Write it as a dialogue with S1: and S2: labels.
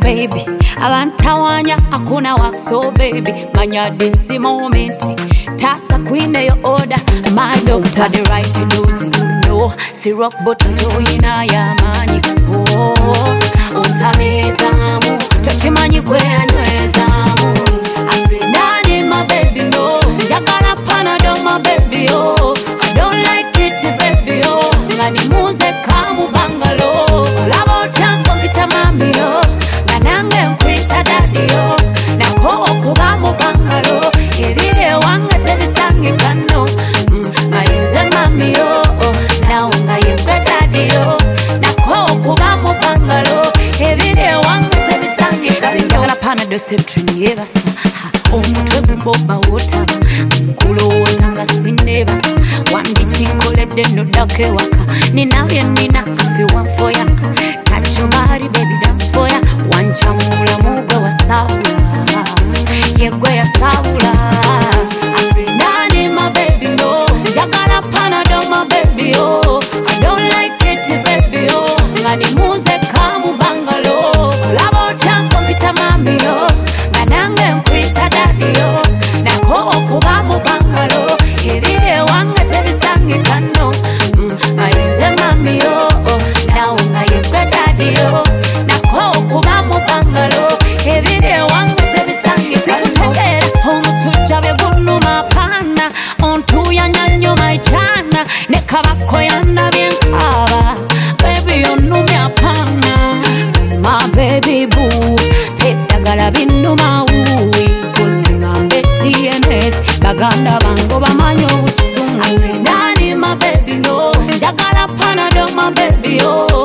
S1: baby. Abantawanya hakuna wax, so baby. Manya this moment. Tasa queen your order. My doctor the right to dose, you know. Si rock bottom yo ina ya mani. Oh, untamezamu. Tochimanyi kwe anwezamu. Asinani my baby no. Jagala panado my baby oh. I don't like it baby oh. Ngani muze kamu bangalo. Labo chanko kita mami oh. Nanange nkwita daddy oh. Nako okubamu bangalo. Ebide wanga tebisangi kano. Ngayize mami oh. Now ngayekwe daddy oh. Nako okubamu bangalo. Ebide wanga tebisangi kano. Njagala panado septrini yebasa. Omutwe guboba wotaba. Nkulowooza nga sineba. Wandikinkoledde noddako ewaka. Nina bye nina I feel one for ya. Touch your body baby dance for ya. Wanchamula mugwe wasawula. Yegwe yasawula. Asinani my baby no. Njagala panado my baby oh. I don't like it baby oh. Ngani muze kamu bangalo. Labo chanko mpita mami oh. Nanange nkwita daddy oh. Nako okubamu bangalo. Ebide wanga tebisangi kano. Ngayize mami oh. Now ngayekwe daddy oh. Nako okubamu bangalo. Ebide wanga tebisangi kano. Sikutegera omusujja begunuma pana. Ontuya nyanyo maichana. Nekabako yanda byenkaba. Baby onumya pana. My baby boo. Pedagala binuma uwi. Kuzingambe TNS. Baganda bango bamanyo busungu. Asinani my baby no. Jagala panado my baby oh.